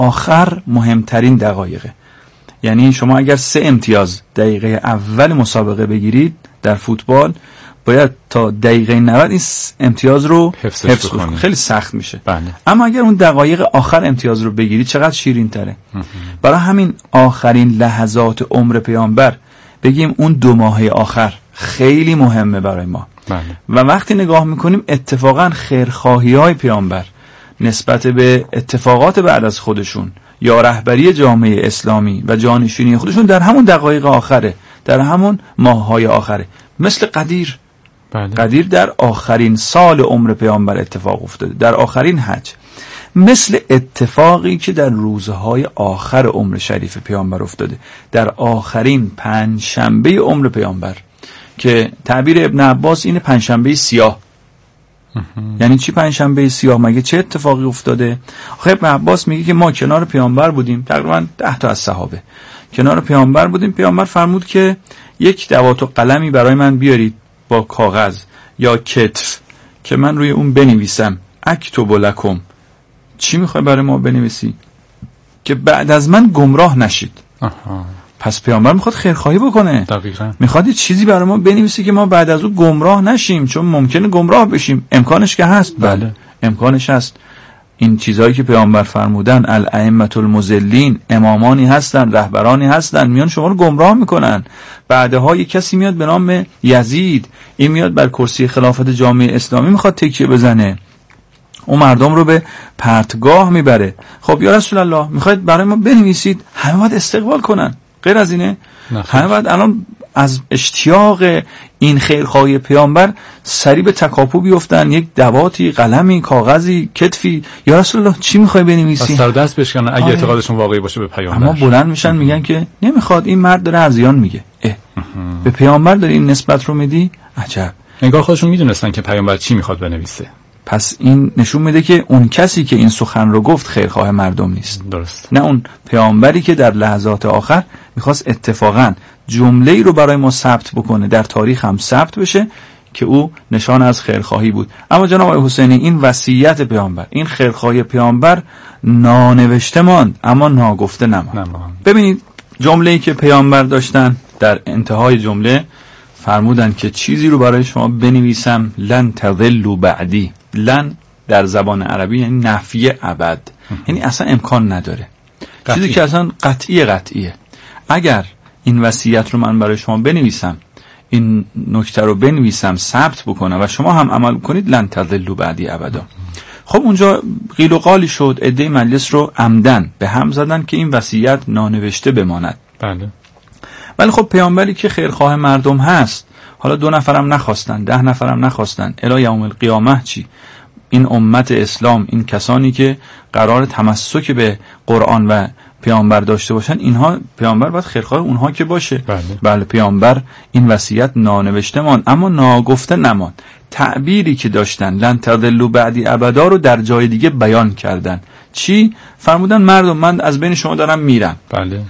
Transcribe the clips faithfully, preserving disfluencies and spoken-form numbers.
آخر مهمترین دقایقه. یعنی شما اگر سه امتیاز دقیقه اول مسابقه بگیرید در فوتبال، باید تا دقیقه نود این امتیاز رو حفظ کنید. خیلی سخت میشه. بله. اما اگر اون دقایق آخر امتیاز رو بگیرید چقدر شیرین تره. برای همین آخرین لحظات عمر پیامبر، بگیم اون دو ماهه آخر خیلی مهمه برای ما. بله. و وقتی نگاه میکنیم اتفاقا خیرخواهی های پیامبر نسبت به اتفاقات بعد از خودشون یا رهبری جامعه اسلامی و جانشینی خودشون در همون دقایق آخره، در همون ماه‌های آخره. مثل قدیر. بله. قدیر در آخرین سال عمر پیامبر اتفاق افتاده، در آخرین حج. مثل اتفاقی که در روزهای آخر عمر شریف پیامبر افتاده، در آخرین پنجشنبه عمر پیامبر، که تعبیر ابن عباس اینه پنجشنبه سیاه. یعنی چی پنجشنبه سیاه؟ مگه چه اتفاقی افتاده؟ آخه ابن عباس میگه که ما کنار پیامبر بودیم، تقریبا ده تا از صحابه کنار پیامبر بودیم. پیامبر فرمود که یک دوات و قلمی برای من بیارید با کاغذ یا کتف که من روی اون بنویسم. اکتب لکم. چی میخوای برای ما بنویسی؟ که بعد از من گمراه نشید. آها. پس پیامبر میخواد خیرخواهی بکنه. دقیقاً. میخواد یه چیزی برای ما بنویسی که ما بعد از اون گمراه نشیم، چون ممکنه گمراه بشیم. امکانش که هست. بله. امکانش هست. این چیزهایی که پیامبر فرمودن، الائمة المضلین، امامانی هستن، رهبرانی هستن، میان شما رو گمراه میکنن. بعدها یک کسی میاد به نام یزید، این میاد بر کرسی خلافت جامعه اسلامی میخواد تکیه بزنه، اون مردم رو به پرتگاه میبره. خب یا رسول الله میخواید برای ما بنویسید، همه باید استقبال کنن. غیر از اینه همه باید الان از اشتیاق این خیرخواهی پیامبر سریع به تکاپو بیفتن، یک دواتی، قلمی، کاغذی، کتفی. یا رسول الله چی میخوای بنویسی؟ سر دست بشکنن اگه آره. اعتقادشون واقعی باشه به پیامبر. اما بلند میشن میگن که نمیخواد، این مرد داره ارزیان میگه. اه. به پیامبر داری این نسبت رو میدی؟ عجب. انگار خودشون میدونستن که پیامبر چی میخواد بنویسه. پس این نشون میده که اون کسی که این سخن رو گفت خیرخواه مردم نیست. درست. نه اون پیامبری که در لحظات آخر میخواست اتفاقا جمله‌ای رو برای ما ثبت بکنه، در تاریخ هم ثبت بشه که او نشان از خیرخواهی بود. اما جناب آقای حسینی، این وصیت پیامبر، این خیرخواهی پیامبر نانوشته ماند اما ناگفته نماند. ببینید جمله‌ای که پیامبر داشتن، در انتهای جمله فرمودن که چیزی رو برای شما بنویسم، لن تضلوا بعدی. لن در زبان عربی یعنی نفی ابد، یعنی اصلا امکان نداره. قطعی. چیزی که اصلا قطعی قطعیه. اگر این وصیت رو من برای شما بنویسم، این نکته رو بنویسم، ثبت بکنم و شما هم عمل کنید، لن تضلوا بعدی ابدا. خب اونجا قیل و قالی شد، عده مجلس رو عمدن به هم زدن که این وصیت نانوشته بماند. بله. ولی خب پیامبری که خیرخواه مردم هست، حالا دو نفرم نخواستن، ده نفرم نخواستن، الی یوم القیامه چی؟ این امت اسلام، این کسانی که قرار تمسک به قرآن و پیامبر داشته باشن، اینها پیامبر باید خیرخواه اونها که باشه. بله. بله پیامبر این وصیت نانوشته ماند اما ناگفته نماند. تعبیری که داشتن لن تضلوا بعدی ابدا رو در جای دیگه بیان کردن. چی؟ فرمودن مردم من از بین شما دارم میرم. بله.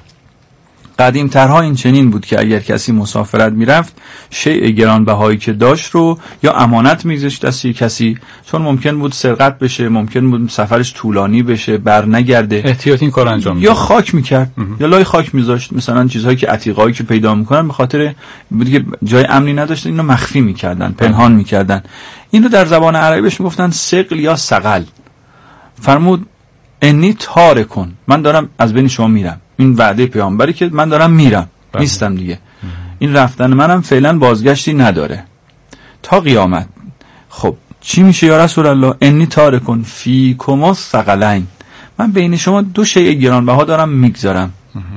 قدیم ترها این چنین بود که اگر کسی مسافرت میرفت، شیء گرانبهایی که داشت رو یا امانت میگذاشت دست کسی، چون ممکن بود سرقت بشه، ممکن بود سفرش طولانی بشه، بر نگرده، احتیاطی این کار انجام میداد، یا خاک میکرد یا لای خاک میذاشت. مثلا چیزهایی که عتیقایی که پیدا میکنن به خاطر بود که جای امنی نداشتن، اینو مخفی میکردن، پنهان میکردن. اینو در زبان عربی بهش میگفتن ثقل یا ثقل. فرمود انی تارکون، من دارم از بین شما میرم. این وعده پیامبری که من دارم میرم، بله. نیستم دیگه. این رفتن منم فعلا بازگشتی نداره تا قیامت. خب چی میشه یا رسول الله؟ انی تارکون فیکم الثقلین، من بین شما دو شیء گرانبها دارم میگذارم.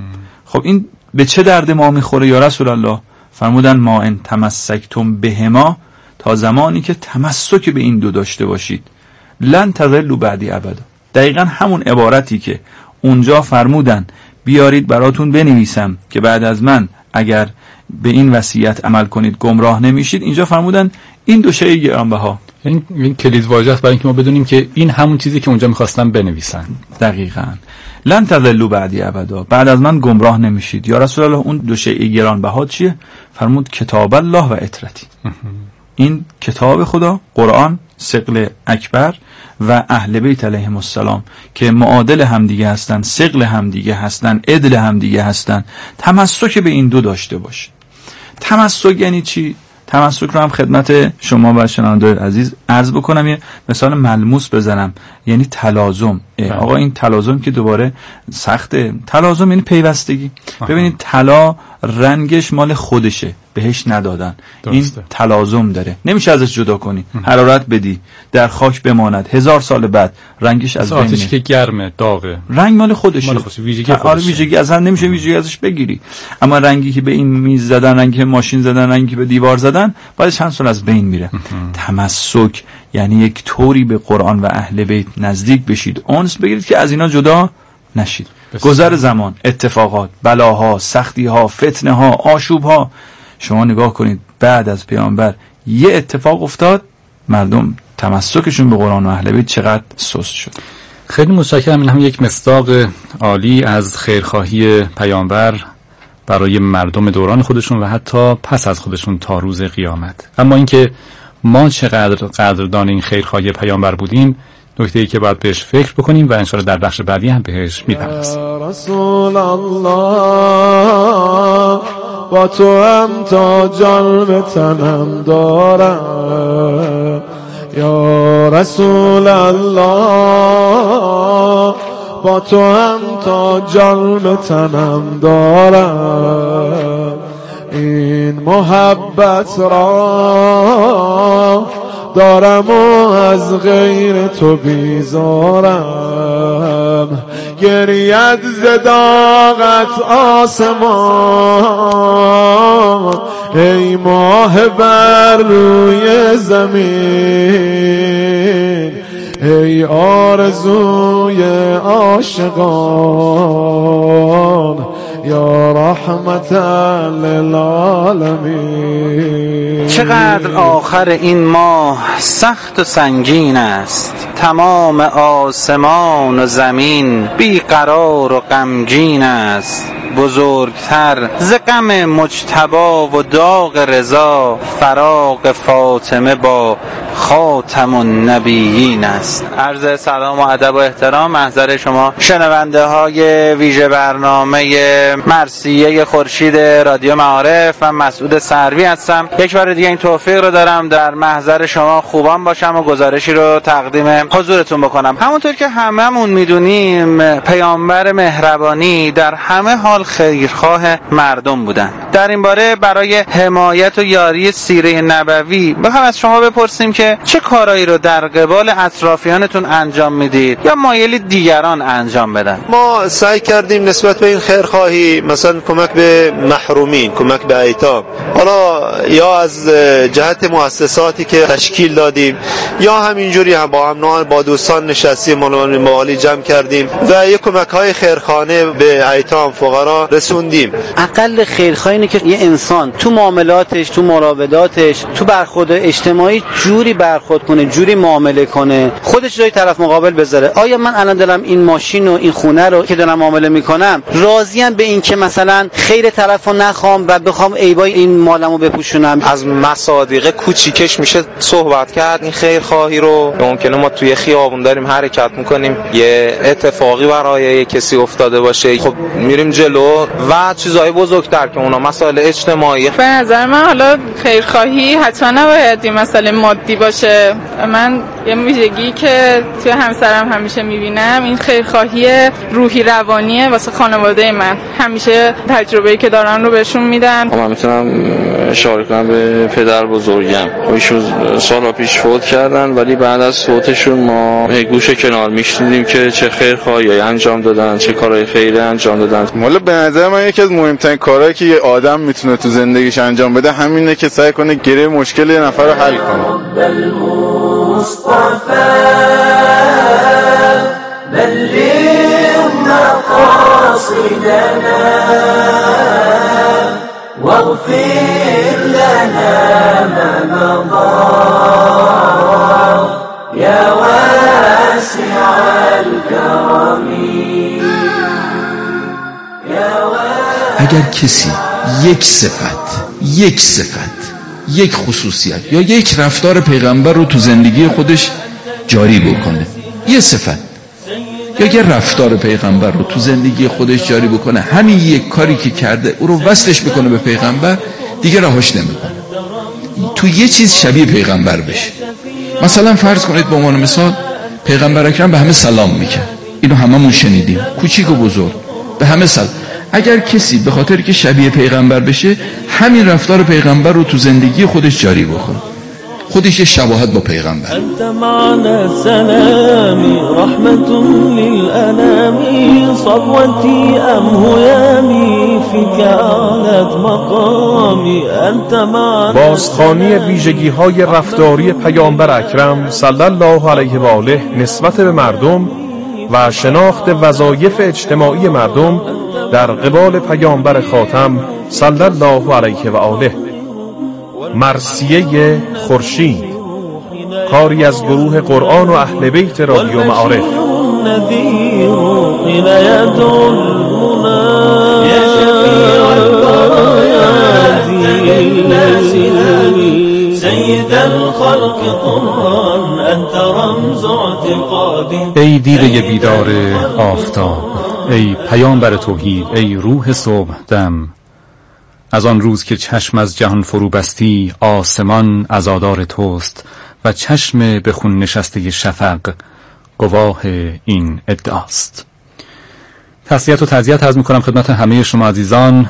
خب این به چه درد ما میخوره یا رسول الله؟ فرمودن ما ان تمسکتم بهما، تا زمانی که تمسک به این دو داشته باشید، لن تضلوا بعدی ابدا. دقیقاً همون عبارتی که اونجا فرمودن بیارید براتون بنویسم که بعد از من اگر به این وصیت عمل کنید گمراه نمیشید، اینجا فرمودن این دو شیء گرانبها. این این کلید واژه است برای اینکه ما بدونیم که این همون چیزی که اونجا می‌خواستن بنویسن. دقیقاً لن تضلوا بعدی ابدا، بعد از من گمراه نمیشید. یا رسول الله اون دو شیء گرانبها چیه؟ فرمود کتاب الله و اطرتی. این کتاب خدا، قرآن، ثقل اکبر و اهل بیت علیهم السلام که معادل همدیگه هستن، ثقل همدیگه هستن، عدل همدیگه هستن، تمسک به این دو داشته باشید. تمسک یعنی چی؟ تمسک رو هم خدمت شما و شنوندگان عزیز عرض بکنم، یه مثال ملموس بزنم، یعنی تلازم. آقا این تلازم که دوباره سخته. تلازم یعنی پیوستگی. ببینید طلا رنگش مال خودشه، بهش ندادن. درسته. این تلازم داره، نمیشه ازش جدا کنی. حرارت بدی در خاک بماند، هزار سال بعد رنگش از بین میره. آتش که گرمه، داغه، رنگ مال خودشه، مال خودشه. ویژگی خودشه. آره ویژگی اصلا نمیشه ویژگی ازش بگیری. اما رنگی که به این میز زدن، رنگی که ماشین زدن، رنگی که به دیوار زدن، بعد چند سال از بین میره. تمسک یعنی یک طوری به قرآن و اهل بیت نزدیک بشید، انس بگیرید که از اینا جدا نشید. گذر زمان، اتفاقات، بلاها، سختیها، فتنه ها، آشوب ها، شما نگاه کنید بعد از پیامبر یه اتفاق افتاد، مردم تمسکشون به قرآن و اهل بیت چقدر سست شد. خیلی متشکرم. این هم یک مصداق عالی از خیرخواهی پیامبر برای مردم دوران خودشون و حتی پس از خودشون تا روز قیامت. اما اینکه ما چقدر قدردان این خیرخواهی پیامبر بودیم، نکته‌ای که باید بهش فکر بکنیم و انشاءالله در بخش بعدی هم بهش میپردازیم. رسول الله با تو هم تا جان به تنم دارم، یا رسول الله با تو هم تا جان به تنم دارم، این محبت را دارم و از غیر تو بیزارم، گرید زداغت آسمان، ای ماه بر روی زمین، ای آرزوی عاشقان، یا رحمت للعالمین. چقدر آخر این ماه سخت و سنگین است، تمام آسمان و زمین بیقرار و غمگین است، بزرگتر ز غم مجتبی و داغ رضا، فراق فاطمه با خاتم النبیین است. عرض سلام و ادب و احترام محضر شما شنونده های ویژه برنامه مرثیه خورشید رادیو معارف و مسعود سروی هستم. یک بار دیگه این توفیق رو دارم در محضر شما خوبان باشم و گزارشی رو تقدیم حضورتون بکنم. همونطور که هممون میدونیم پیامبر مهربانی در همه حال خیرخواه مردم بودن. در این باره برای حمایت و یاری سیره نبوی بخوام از شما بپرسیم که چه کارایی رو در قبال اطرافیانتون انجام میدید یا مایلی دیگران انجام بدن؟ ما سعی کردیم نسبت به این خیرخواهی مثلا کمک به محرومین، کمک به ایتام، حالا یا از جهت مؤسساتی که تشکیل دادیم یا همینجوری هم با هم با دوستان نشستیم مالی جمع کردیم و یک کمک های خیرخانه به ایتام فقرا رسوندیم. اقل خیرخواهی اینه که یه انسان تو معاملاتش، تو مراوداتش، تو برخورد اجتماعی جوری برخورد کنه، جوری معامله کنه، خودش جای طرف مقابل بذاره. آیا من الان دارم این ماشین و این خونه رو که دارم معامله میکنم راضیم به این که مثلا خیر طرفو نخوام و بخوام عیبای این مالمو بپوشونم؟ از مصادیق کوچیکش میشه صحبت کرد این خیرخواهی رو. ممکنه ما توی خیابون داریم حرکت میکنیم، یه اتفاقی برای کسی افتاده باشه، خب میریم جلو و چیزهای بزرگتر که اونا مسائل اجتماعی. به نظر من حالا خیرخواهی حتما نباید این مسئله مادی باشه. من یه ویژگی که توی همسرم همیشه میبینم این خیرخواهی روحی روانیه واسه خانواده من. همیشه تجربه‌ای که دارن رو بهشون میدن. من میتونم اشاره کنم به پدر بزرگم. ایشون سالا پیش فوت کردن ولی بعد از فوتشون ما گوشه کنار میشنیدیم که چه خیرخواهی انجام دادن، چه کارهای خیری انجام دادن. والا به نظر من یکی از مهمترین کارهایی که یه آدم میتونه تو زندگیش انجام بده همینه که سعی کنه گره مشکل یه نفر رو حل کنه. واغفر لنا ما مضى يا واسع الكرم. اگر کسی یک صفت یک صفت یک خصوصیت یا یک رفتار پیغمبر رو تو زندگی خودش جاری بکنه، یه صفت یا یه رفتار پیغمبر رو تو زندگی خودش جاری بکنه، همین یک کاری که کرده او رو وصلش بکنه به پیغمبر، دیگه رهاش نمیکنه، تو یه چیز شبیه پیغمبر بشه. مثلا فرض کنید به عنوان مثال پیغمبر اکرم به همه سلام میکرد، اینو هممون شنیدیم، کوچیک و بزرگ به همه سلام. اگر کسی به خاطر که شبیه پیغمبر بشه همین رفتار پیغمبر رو تو زندگی خودش جاری بکنه، خودش یه شباهت با پیغمبر. انت معنا سلامی رحمت للانام صبوتی ام هیامی فیک علت مقامی انت معنا. بازخوانی ویژگی‌های رفتاری پیامبر اکرم صلی الله علیه و آله نسبت به مردم و شناخت وظایف اجتماعی مردم در قبال پیامبر خاتم صلی الله علیه و آله. مرثیه خورشید، کاری از گروه قرآن و اهل بیت رادیو معارف. ای دیده بیدار آفتاب، ای پیامبر توحید، ای روح صبح دم، از آن روز که چشم از جهان فرو بستی، آسمان عزادار توست و چشم به خون نشسته شفق گواه این ادعاست. تسلیت و تعزیت عرض می‌کنم خدمت همه شما عزیزان.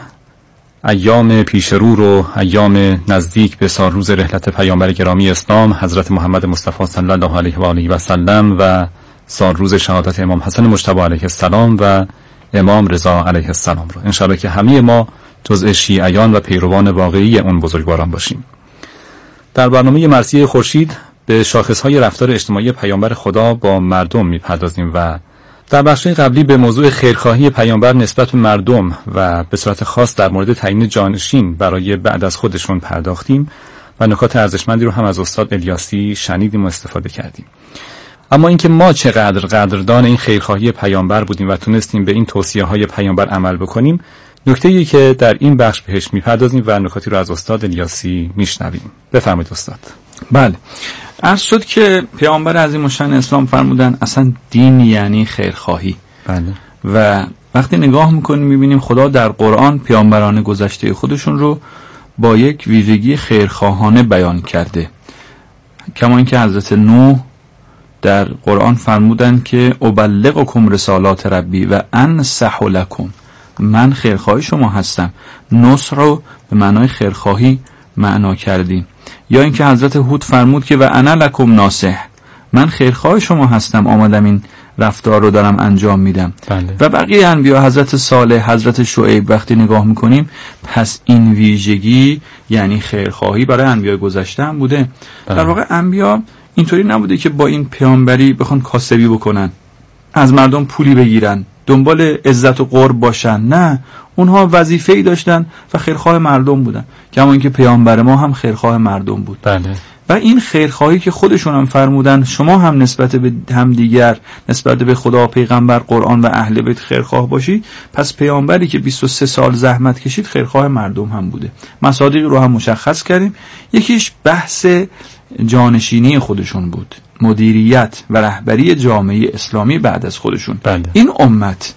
ایام پیش رو رو، ایام نزدیک به سالروز رحلت پیامبر گرامی اسلام حضرت محمد مصطفی صلی الله علیه و آله و سلم و سالروز شهادت امام حسن مجتبی علیه السلام و امام رضا علیه السلام رو انشاءالله که همه ما جزء شیعیان و پیروان واقعی اون بزرگواران باشیم. در برنامه مرثیه خورشید به شاخصهای رفتار اجتماعی پیامبر خدا با مردم میپردازیم و در بخش قبلی به موضوع خیرخواهی پیامبر نسبت به مردم و به صورت خاص در مورد تعیین جانشین برای بعد از خودشون پرداختیم و نکات ارزشمندی رو هم از استاد الیاسی شنیدیم و استفاده کردیم. اما اینکه ما چقدر قدردان این خیرخواهی پیامبر بودیم و تونستیم به این توصیه‌های پیامبر عمل بکنیم، نکته‌ای که در این بخش بهش میپردازیم و نکاتی رو از استاد الیاسی میشنویم. بفرمایید استاد. بله، عرض شد که پیامبر عظیم الشأن اسلام فرمودن اصلا دین یعنی خیرخواهی. بله. و وقتی نگاه میکنیم میبینیم خدا در قرآن پیامبران گذشته خودشون رو با یک ویژگی خیرخواهانه بیان کرده، کما اینکه حضرت نوح در قرآن فرمودن که ابلغکم رسالات ربی و انصح لکم، من خیرخواهی شما هستم. نصح رو به معنای خیرخواهی معنا کردیم. یا اینکه حضرت هود فرمود که و انا لکم ناصح، من خیرخواه شما هستم، آمدم این رفتار رو دارم انجام میدم. بله. و بقیه انبیا، حضرت صالح، حضرت شعیب، وقتی نگاه میکنیم پس این ویژگی یعنی خیرخواهی برای انبیا گذشته هم بوده. بله. در واقع انبیا اینطوری نبوده که با این پیامبری بخوان کاسبی بکنن، از مردم پولی بگیرن، دنبال عزت و قرب باشن. نه، اونها وظیفه‌ای داشتن و خیرخواه مردم بودن، کما اینکه پیامبر ما هم خیرخواه مردم بود. بله. و این خیرخواهی که خودشون هم فرمودن شما هم نسبت به همدیگر، نسبت به خدا، پیغمبر، قرآن و اهل بیت خیرخواه باشید، پس پیامبری که بیست و سه سال زحمت کشید خیرخواه مردم هم بوده. مصادیق رو هم مشخص کردیم. یکیش بحث جانشینی خودشون بود، مدیریت و رهبری جامعه اسلامی بعد از خودشون. بله. این امت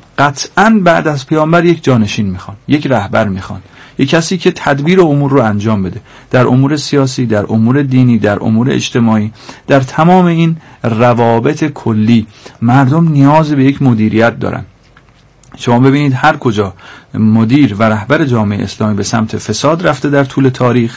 قطعاً بعد از پیامبر یک جانشین میخوان، یک رهبر میخوان، یک کسی که تدبیر امور رو انجام بده، در امور سیاسی، در امور دینی، در امور اجتماعی، در تمام این روابط کلی مردم نیاز به یک مدیریت دارن. شما ببینید هر کجا مدیر و رهبر جامعه اسلامی به سمت فساد رفته در طول تاریخ،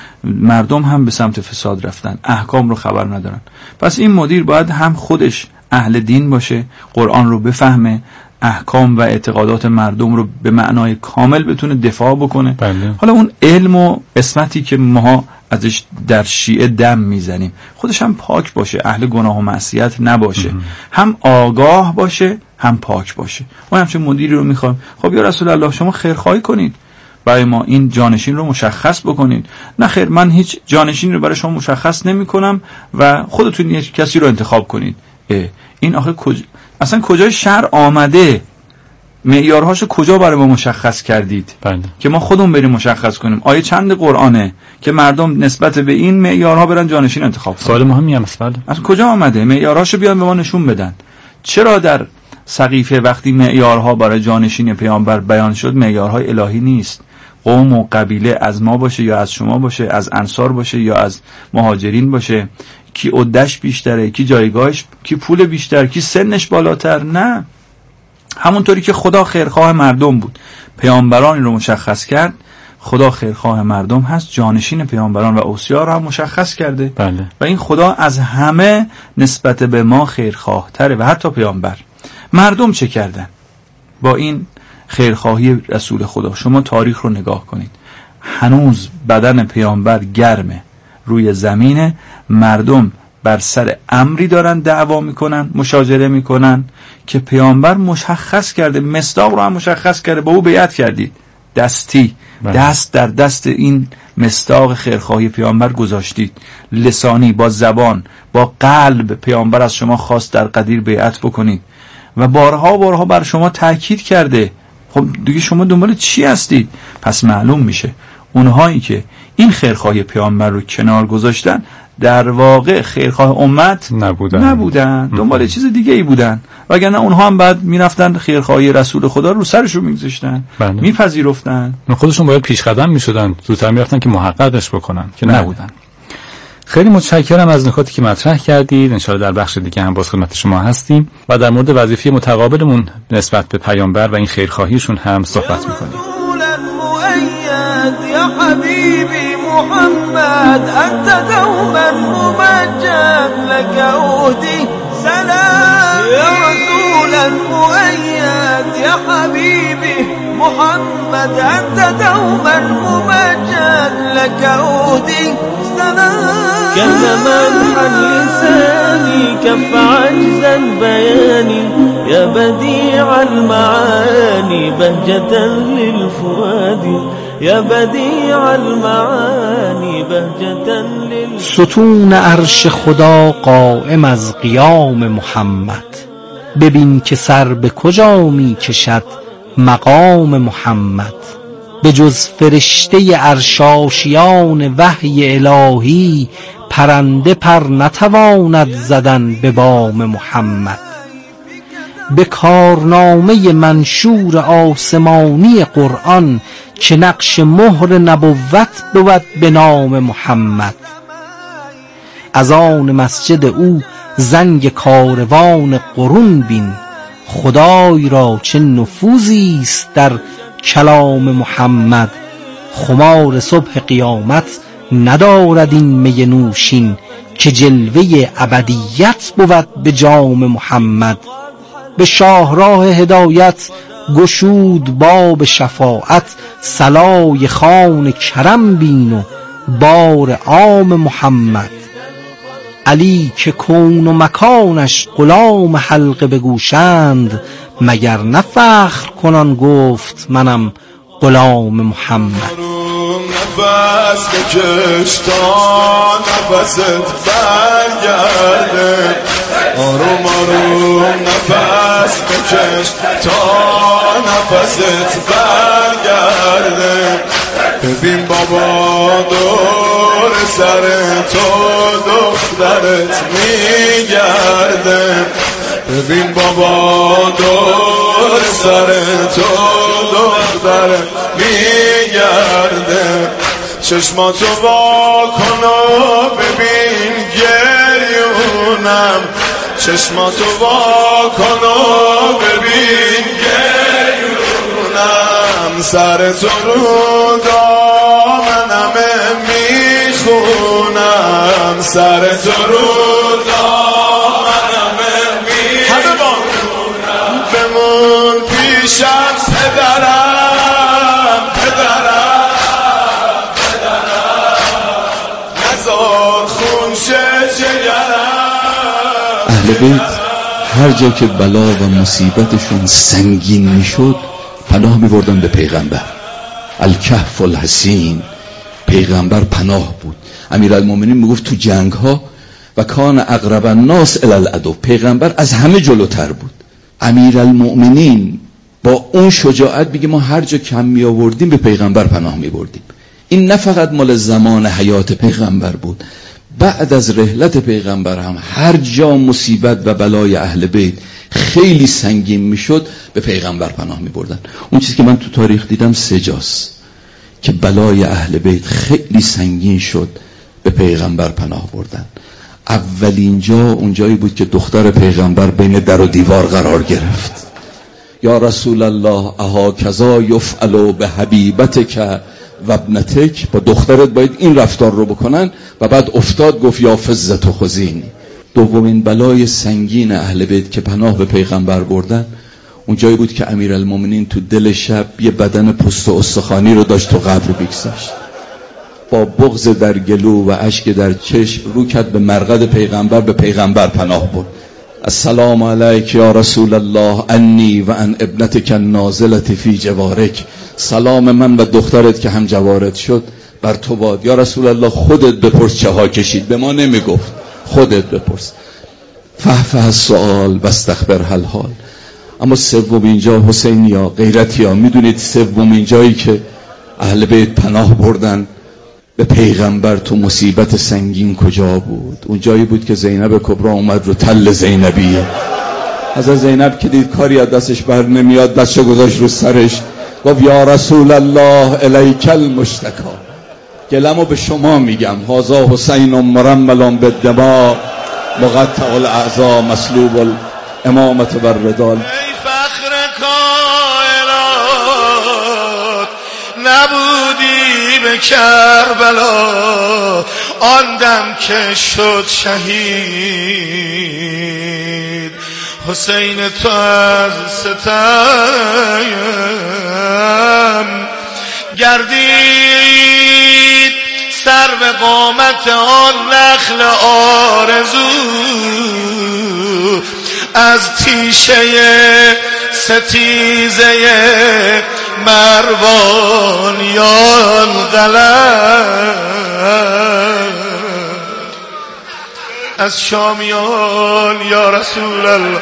مردم هم به سمت فساد رفتن، احکام رو خبر ندارن. پس این مدیر باید هم خودش اهل دین باشه، قرآن رو بفهمه، احکام و اعتقادات مردم رو به معنای کامل بتونه دفاع بکنه. بله. حالا اون علم و قسمتی که ما ازش در شیعه دم میزنیم خودش هم پاک باشه، اهل گناه و معصیت نباشه، ام. هم آگاه باشه هم پاک باشه. ما همچین مدیری رو میخوایم. خب یا رسول الله شما خیرخواهی کنید، برای ما این جانشین رو مشخص بکنید. نه خیر، من هیچ جانشین رو برای شما مشخص نمی کنم و خودتون یک کسی رو انتخاب کنید. این آخه کج... اصلا کجای شرع آمده معیارهاشو کجا برای ما مشخص کردید؟ بله. که ما خودمون بریم مشخص کنیم. آیه چند قرآنه که مردم نسبت به این معیارها برن جانشین انتخاب کنن؟ سوال مهمی هم است. بله. از کجا آمده؟ معیارهاشو بیان به ما نشون بدن. چرا در سقیفه وقتی معیارها برای جانشین پیامبر بیان شد معیارهای الهی نیست؟ قوم و قبیله از ما باشه یا از شما باشه، از انصار باشه یا از مهاجرین باشه، کی عدش بیشتره، کی جایگاهش، کی پول بیشتر، کی سنش بالاتر. نه، همونطوری که خدا خیرخواه مردم بود، پیامبران رو مشخص کرد، خدا خیرخواه مردم هست، جانشین پیامبران و اوصیا رو هم مشخص کرده. بله. و این خدا از همه نسبت به ما خیرخواه تره و حتی پیامبر. مردم چه کردن با این خیرخواهی رسول خدا؟ شما تاریخ رو نگاه کنید، هنوز بدن پیامبر گرمه، روی زمینه، مردم بر سر امری دارن دعوا میکنن، مشاجره میکنن که پیامبر مشخص کرده، مصداق رو هم مشخص کرده، با او بیعت کردید دستی، دست در دست این مصداق خیرخواهی پیامبر گذاشتید، لسانی، با زبان، با قلب پیامبر از شما خواست در قدیر بیعت بکنید و بارها بارها بر شما تاکید کرده. خب دیگه شما دنبال چی هستید؟ پس معلوم میشه اونهایی که این خیرخواهی پیامبر رو کنار گذاشتن در واقع خیرخواه امت نبودن, نبودن. دنبال چیز دیگه ای بودن، وگرنه اونها هم بعد میرفتن خیرخواهی رسول خدا رو سرشون میگذاشتن، میپذیرفتن. خودشون باید پیش قدم میشدن، زودتر میرفتن که محققش بکنن، که نه. نبودن. خیلی متشکرم از نکاتی که مطرح کردید. انشاءالله در بخش دیگه هم باز خدمت شما هستیم و در مورد وظیفه متقابلمون نسبت به پیامبر و این خیرخواهیشون هم صحبت میکنیم. يا حبيبي محمد أنت دوما ممجد لك أهدي سلام يا رسولا مؤيد يا حبيبي محمد أنت دوما ممجد لك أهدي سلام كما الحل لساني كف عجزا بياني يا بديع المعاني بهجة للفؤاد يا بديع المعاني بهجة للفؤاد. ستون عرش خدا قائم از قیام محمد، ببین که سر به کجا می کشد مقام محمد. به جز فرشته عرشاشیان وحی الهی پرنده پر نتواند زدن به بام محمد. به کارنامه منشور آسمانی قرآن که نقش مهر نبوت بود به نام محمد. از آن مسجد او زنگ کاروان قرون بین، خدای را چه نفوذی است در کلام محمد. خمار صبح قیامت ندارد این می نوشین، که جلوه ابدیت بود به جام محمد. به شاهراه هدایت گشود باب شفاعت، صلای خان کرم بین و بار عام محمد. علی که کون و مکانش غلام حلقه بگوشند، مگر نه فخر کنان گفت منم غلام محمد. نفس بکش تا نفست برگرده، آروم آروم نفس بکش تا نفست برگرده. ببین بابا دور سر تو دخترت میگرده، ببین بابا دور سر تو دخترت میگرده. چشماتو وا کن و ببین گریونم، چشماتو وا کن و ببین گریونم. سر تو رو دامنمه میخونم، سر تو رو دامنمه میخونم. بمون پیشم پدرم پدرم پدرم، نزار خونشه جگرم. اهل بیت هر جا که بلا و مصیبتشون سنگین میشد پناه میبردن به پیغمبر. الکهف الحسین، پیغمبر پناه بود. امیرالمومنین میگفت تو جنگ ها و کان اقرب الناس الی العدو، پیغمبر از همه جلوتر بود. امیرالمومنین با اون شجاعت بگه ما هر جا کم می آوردیم به پیغمبر پناه می بردیم. این نه فقط مال زمان حیات پیغمبر بود، بعد از رحلت پیغمبر هم هر جا مصیبت و بلای اهل بیت خیلی سنگین میشد به پیغمبر پناه می بردن. اون چیزی که من تو تاریخ دیدم سه جاست که بلای اهل بیت خیلی سنگین شد به پیغمبر پناه بردن. اولین جا اونجایی بود که دختر پیغمبر بین در و دیوار قرار گرفت. یا رسول الله اها کذا یفعل به حبیبتک و ابنتک، با دخترت باید این رفتار رو بکنن. و بعد افتاد گفت یا فزت و خزین. دومین بلای سنگین اهل بیت که پناه به پیغمبر بردن اونجایی بود که امیرالمومنین تو دل شب یه بدن پوست و استخوانی رو داشت تو قبر بگذاشت، با بغض در گلو و اشک در چشم رو کرد به مرقد پیغمبر، به پیغمبر پناه برد. السلام علیک یا رسول الله انی و ان ابنتک النازلة فی جوارک. سلام من و دخترت که هم جوارت شد بر تو باد. یا رسول الله خودت بپرس چه ها کشید، به ما نمیگفت، خودت بپرس. فحفح السؤال و استخبر الحال. اما سومین جا حسینیا غیرتیا، میدونید سومین جایی که اهل بیت پناه بردن به پیغمبر تو مصیبت سنگین کجا بود؟ اون جایی بود که زینب کبرا اومد رو تل زینبیه. حضرت زینب که دید کاری از دستش بر نمیاد دستش گذاشت رو سرش، گفت یا رسول الله الیک المشتکا، گلمو به شما میگم. هذا حسین مرمل بالدماء مقطع الاعضاء مسلوب الامامه والردال. نبودی به کربلا آن دم که شد شهید، حسین تو از ستم گردید سر به قامت آن نخل آرزو، از تیشه ستیزه مروانیان غلط، از شامیان یا رسول الله،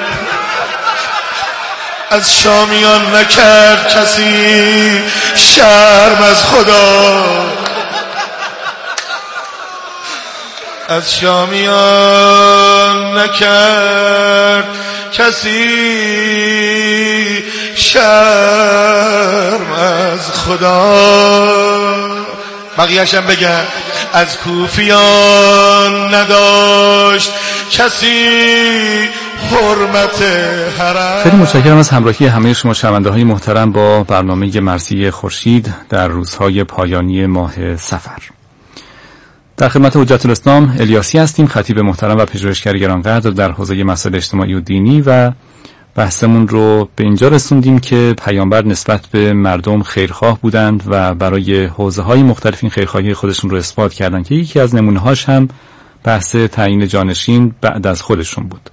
از شامیان نکرد کسی شرم از خدا، از شامیان نکرد کسی شرم از خدا. بقیه‌شم بگم از کوفیان نداشت کسی حرمت حرم. خیلی متشکرم از همراهی همه شما شنونده های محترم با برنامه مرثیه خورشید در روزهای پایانی ماه صفر. در خدمت حجت الاسلام الیاسی هستیم، خطیب محترم و پژوهشگر گرانقدر در حوزه مسائل اجتماعی و دینی، و بحثمون رو به اینجا رسوندیم که پیامبر نسبت به مردم خیرخواه بودند و برای حوزه های مختلف این خیرخواهی خودشون رو اثبات کردند که یکی از نمونه‌هاش هم بحث تعیین جانشین بعد از خودشون بود.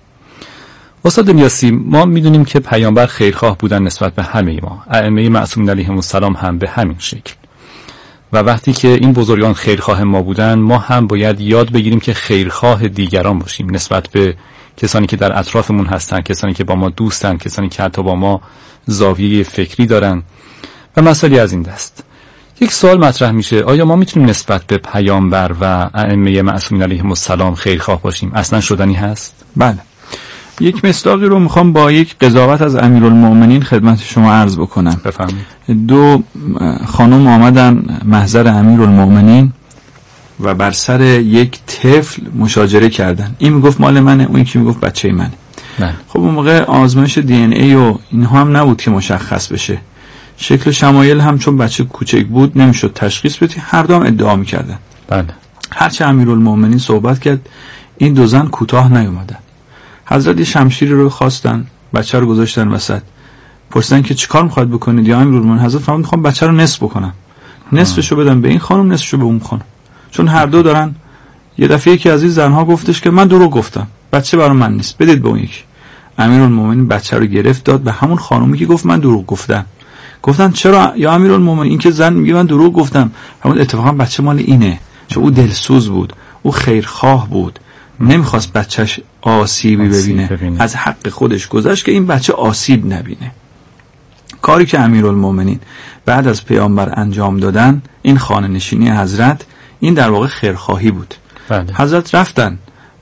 استاد الیاسی، ما میدونیم که پیامبر خیرخواه بودن نسبت به همه ما، ائمه معصومین علیهم السلام هم به همین شکل، و وقتی که این بزرگان خیرخواه ما بودن ما هم باید یاد بگیریم که خیرخواه دیگران باشیم نسبت به کسانی که در اطرافمون هستن، کسانی که با ما دوستن، کسانی که حتی با ما زاویه فکری دارن و مسائلی از این دست. یک سوال مطرح میشه، آیا ما میتونیم نسبت به پیامبر و ائمه معصومین علیهم السلام خیرخواه باشیم؟ اصلا شدنی هست؟ بله. یک مصداقی رو میخوام با یک قضاوت از امیرالمومنین خدمت شما عرض بکنم. بفرمایید. دو خانم آمدن محضر امیرالمومنین و بر سر یک طفل مشاجره کردن. این میگفت مال منه، اون یکی میگفت بچه منه. بله. خب اون موقع آزمایش دی ان ای و اینها هم نبود که مشخص بشه. شکل شمایل هم چون بچه کوچک بود نمیشد تشخیص بدی، هر دو هم ادعا میکردن. بله. هرچه امیرالمومنین صحبت کرد این دو زن کوتاه نیومدن. حضرت شمشیر رو خواستن، بچه رو گذاشتن وسط، پرسیدن که چیکار میخواد بکنید یا امیرالمومنین؟ حضرت فرمود میخوام بچه رو نصف بکنم، نصفشو بدم به این خانم، نصفشو به اون خانم، چون هر دو دارن. یه دفعه یکی از این زنها گفتش که من دروغ گفتم، بچه برای من نیست، بدید به اون یکی. امیرالمومنین بچه رو گرفت داد به همون خانومی که گفت من دروغ گفتم. گفتن چرا یا امیرالمومنین؟ این که زن میگه من دروغ گفتم. همون اتفاقا بچه مال اینه، چون او دلسوز بود، او خیرخواه بود، نمیخواست بچهش آسیبی ببینه. ببینه از حق خودش گذاشت که این بچه آسیب نبینه. کاری که امیرالمومنین بعد از پیامبر انجام دادن، این خانه نشینی حضرت، این در واقع خیرخواهی بود. بله. حضرت رفتن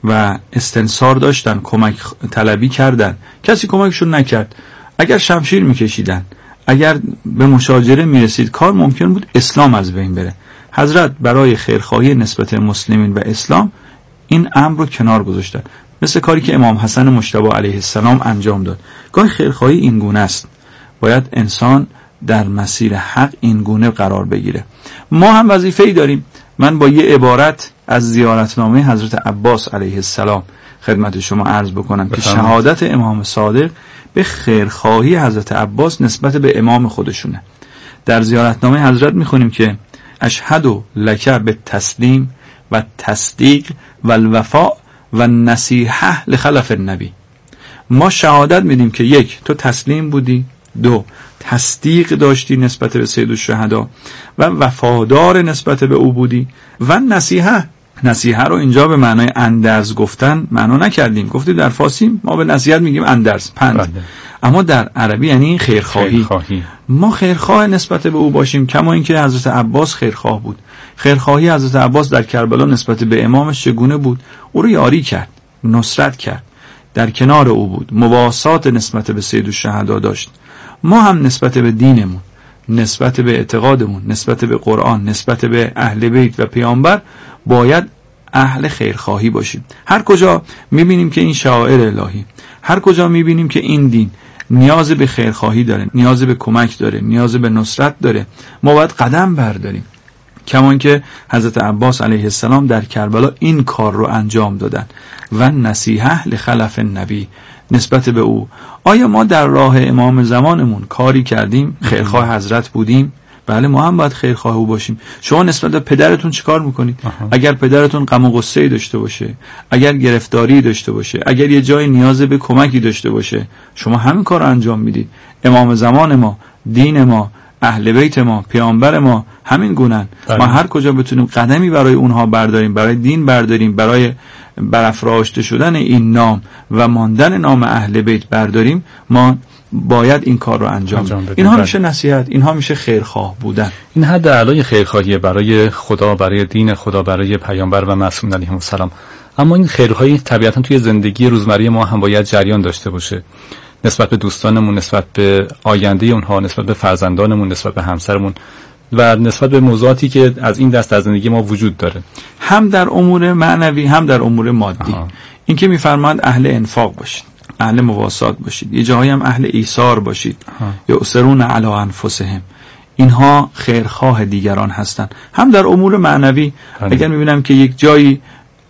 و استنصار داشتن، کمک طلبی کردن، کسی کمکشون نکرد. اگر شمشیر میکشیدن، اگر به مشاجره میرسید، کار ممکن بود اسلام از بین بره. حضرت برای خیرخواهی نسبت مسلمین و اسلام این امر رو کنار گذاشتن، مثل کاری که امام حسن مجتبی علیه السلام انجام داد. گاهی خیرخواهی این گونه است، باید انسان در مسیر حق این گونه قرار بگیره. ما هم وظیفه‌ای داریم. من با یه عبارت از زیارتنامه حضرت عباس علیه السلام خدمت شما عرض بکنم که شهادت امام صادق به خیرخواهی حضرت عباس نسبت به امام خودشونه. در زیارتنامه حضرت میخونیم که اشهد لک بالتسلیم و تصدیق و الوفاء و نصیحه لخلف النبی. ما شهادت میدیم که یک، تو تسلیم بودی، دو، تصدیق داشتی نسبت به سید الشهدا و وفادار نسبت به او بودی، و نصیحه. نصیحه رو اینجا به معنای اندرز گفتن معنا نکردیم، گفتیم در فارسی ما به نصیحت میگیم اندرز، پند. بله. اما در عربی یعنی خیرخواهی. خیرخواهی. ما خیرخواه نسبت به او باشیم، کما اینکه حضرت عباس خیرخواه بود. خیرخواهی حضرت عباس در کربلا نسبت به امامش چگونه بود؟ او رو یاری کرد، نصرت کرد، در کنار او بود، مواسات نسبت به سید الشهدا داشت. ما هم نسبت به دینمون، نسبت به اعتقادمون، نسبت به قرآن، نسبت به اهل بیت و پیامبر باید اهل خیرخواهی باشیم. هر کجا میبینیم که این شعائر الهی، هر کجا میبینیم که این دین نیاز به خیرخواهی داره، نیاز به کمک داره، نیاز به نصرت داره، ما باید قدم برداریم. کما اینکه حضرت عباس علیه السلام در کربلا این کار رو انجام دادن و نصیحه لخلف النبی نسبت به او. آیا ما در راه امام زمانمون کاری کردیم؟ خیرخواه حضرت بودیم؟ بله، ما هم باید خیرخواه او باشیم. شما نسبت به پدرتون چیکار میکنید؟ اگر پدرتون غم و غصه‌ای داشته باشه، اگر گرفتاری داشته باشه، اگر یه جای نیاز به کمکی داشته باشه، شما همین کار رو انجام میدید. امام زمان ما، دین ما، اهل بیت ما، پیامبر ما همین گونن. ما هر کجا بتونیم قدمی برای اونها برداریم، برای دین برداریم، برای برافراشته شدن این نام و ماندن نام اهل بیت برداریم، ما باید این کار رو انجام بدیم. اینها میشه نصیحت، اینها میشه خیرخواه بودن. این حد اعلای خیرخواهی برای خدا، برای دین خدا، برای پیامبر و معصوم علیهم السلام. اما این خیرخواهی طبیعتا توی زندگی روزمره ما هم باید جریان داشته باشه، نسبت به دوستانمون، نسبت به آینده اونها، نسبت به فرزندانمون، نسبت به همسرمون و نسبت به موضوعاتی که از این دست از زندگی ما وجود داره، هم در امور معنوی هم در امور مادی. این که میفرماند اهل انفاق باشید، اهل مواسات باشید، یه جایی هم اهل ایثار باشید، یا اسرون علی انفسهم. اینها خیرخواه دیگران هستند. هم در امور معنوی اگر میبینم که یک جایی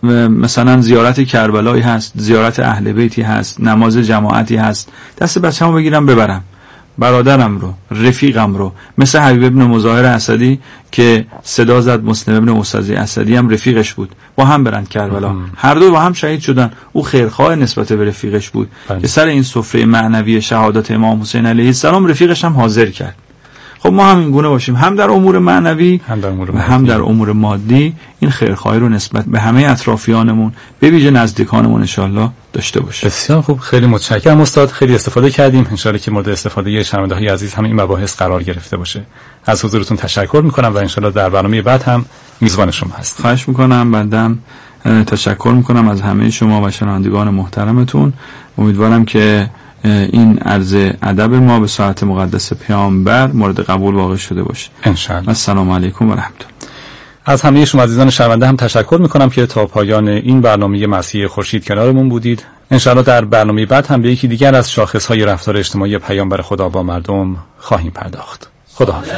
مثلا زیارت کربلایی هست، زیارت اهل بیتی هست، نماز جماعتی هست، دست بچه‌مو بگیرم ببرم، برادرم رو، رفیقم رو، مثل حبیب ابن مظاهر اسدی که صدا زد مسلم ابن موسوی اسدی هم رفیقش بود، با هم برن کربلا، هر دو با هم شهید شدن. او خیرخواه نسبت به رفیقش بود که سر این سفره معنوی شهادت امام حسین علیه السلام رفیقش هم حاضر کرد. خب ما هم این گونه باشیم، هم در امور معنوی هم در امور, هم در امور مادی این خیرخواهی رو نسبت به همه اطرافیانمون، به ویژه نزدیکانمون انشالله داشته باشیم. بسیار خوب، خیلی متشکرم استاد، خیلی استفاده کردیم. انشالله که مورد استفاده شنونده‌های عزیز هم این مباحث قرار گرفته باشه. از حضورتون تشکر میکنم و انشالله در برنامه بعد هم میزبان شما هستم. خواهش میکنم. بندم تشکر میکنم از همه شما و شنوندگان محترمتون. امیدوارم که این عرض ادب ما به ساعت مقدس پیامبر مورد قبول واقع شده باشه انشالله. السلام علیکم و رحمت الله. از همه شما عزیزان شنونده هم تشکر میکنم که تا پایان این برنامه مسیح خورشید کنارمون بودید. انشالله در برنامه بعد هم به یکی دیگر از شاخصهای رفتار اجتماعی پیامبر خدا با مردم خواهیم پرداخت. خدا حافظ.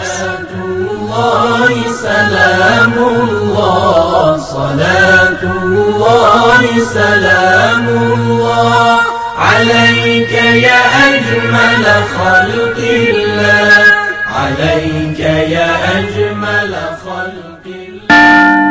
سلام الله صلات الله سلام الله عليك يا أجمل خلق الله عليك يا أجمل خلق الله.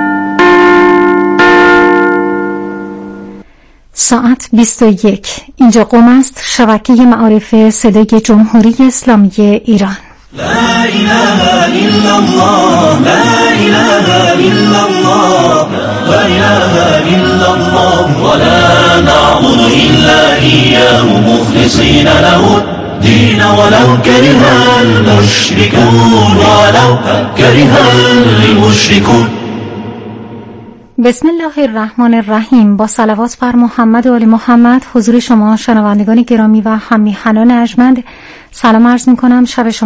ساعت بیست و یک. اینجا قم است، شبکه معارف صدای جمهوری اسلامی ایران. لا إله إلا الله لا إله إلا الله لا إله إلا الله ولا نعبد إلا إياه مخلصين له الدين ولو كره المشركون ولو كره المشركون. بسم الله الرحمن الرحیم. با صلوات بر محمد و آل محمد حضور شما شنوندگان گرامی و هم میهنان ارجمند سلام عرض میکنم. شب شما